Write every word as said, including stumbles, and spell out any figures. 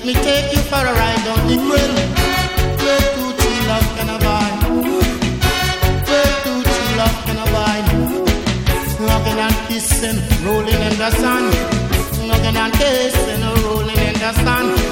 me take you for a ride down the grill. Where to true love can I buy? Where to true love can I buy? Hugging and kissing, rolling in the sun. Hugging and kissing, rolling in the sun.